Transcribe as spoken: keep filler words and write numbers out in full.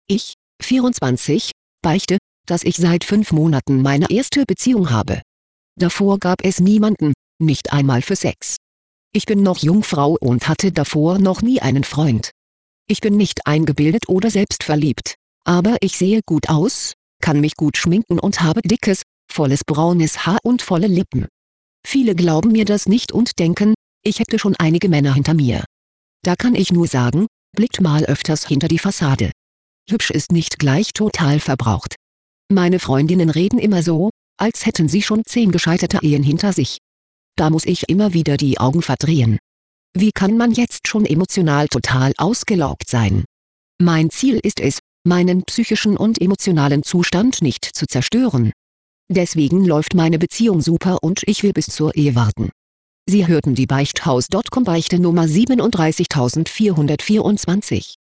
Ich, vierundzwanzig, beichte, dass ich seit fünf Monaten meine erste Beziehung habe. Davor gab es niemanden, nicht einmal für Sex. Ich bin noch Jungfrau und hatte davor noch nie einen Freund. Ich bin nicht eingebildet oder selbstverliebt, aber ich sehe gut aus, kann mich gut schminken und habe dickes, volles braunes Haar und volle Lippen. Viele glauben mir das nicht und denken, ich hätte schon einige Männer hinter mir. Da kann ich nur sagen, blickt mal öfters hinter die Fassade. Hübsch ist nicht gleich total verbraucht. Meine Freundinnen reden immer so, als hätten sie schon zehn gescheiterte Ehen hinter sich. Da muss ich immer wieder die Augen verdrehen. Wie kann man jetzt schon emotional total ausgelaugt sein? Mein Ziel ist es, meinen psychischen und emotionalen Zustand nicht zu zerstören. Deswegen läuft meine Beziehung super und ich will bis zur Ehe warten. Sie hörten die Beichthaus Punkt com Beichte Nummer siebenunddreißigtausendvierhundertvierundzwanzig.